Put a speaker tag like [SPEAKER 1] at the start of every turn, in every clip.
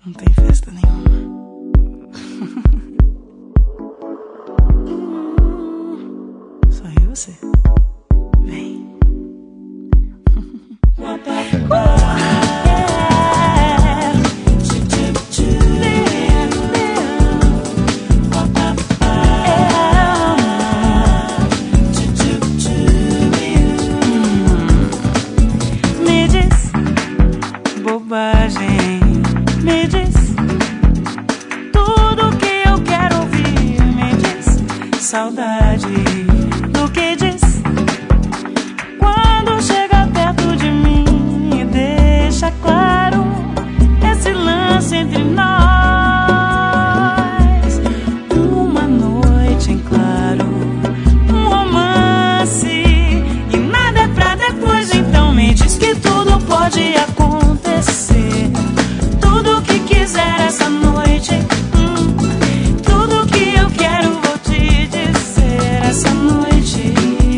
[SPEAKER 1] Não tem festa nenhuma. Só eu e você. Vem. Me diz bobagem, me diz tudo que eu quero ouvir, me diz saudade do que diz quando chega perto de mim e deixa claro esse lance entre nós. Uma noite em claro, um romance e nada é pra depois. Então me diz que tudo pode acontecer, tudo que quiser essa noite. Tudo que eu quero vou te dizer essa noite.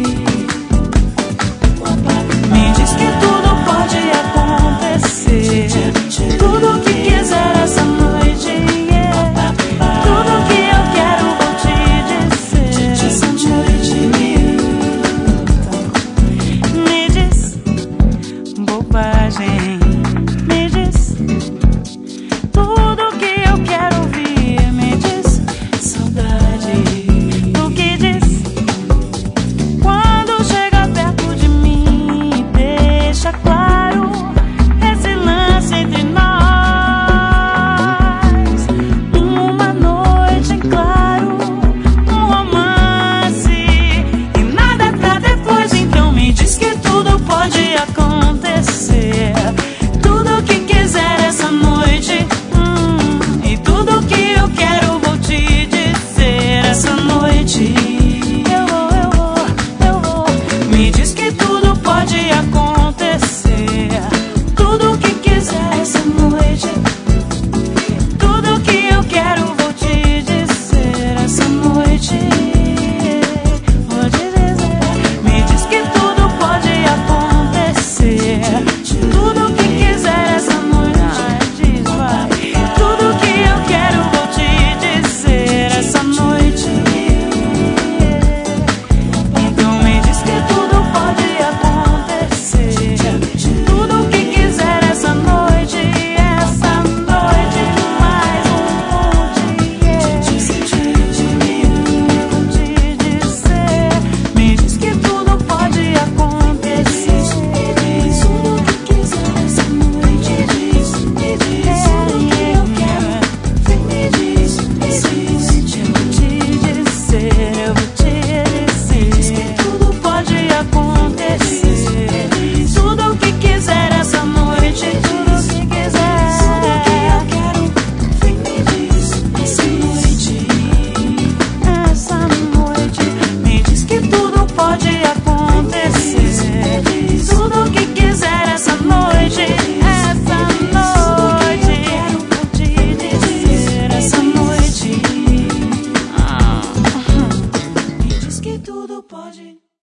[SPEAKER 1] Me diz que tudo pode acontecer, tudo que quiser essa noite, yeah. Tudo que eu quero vou te dizer essa noite. Então, me diz bobagem.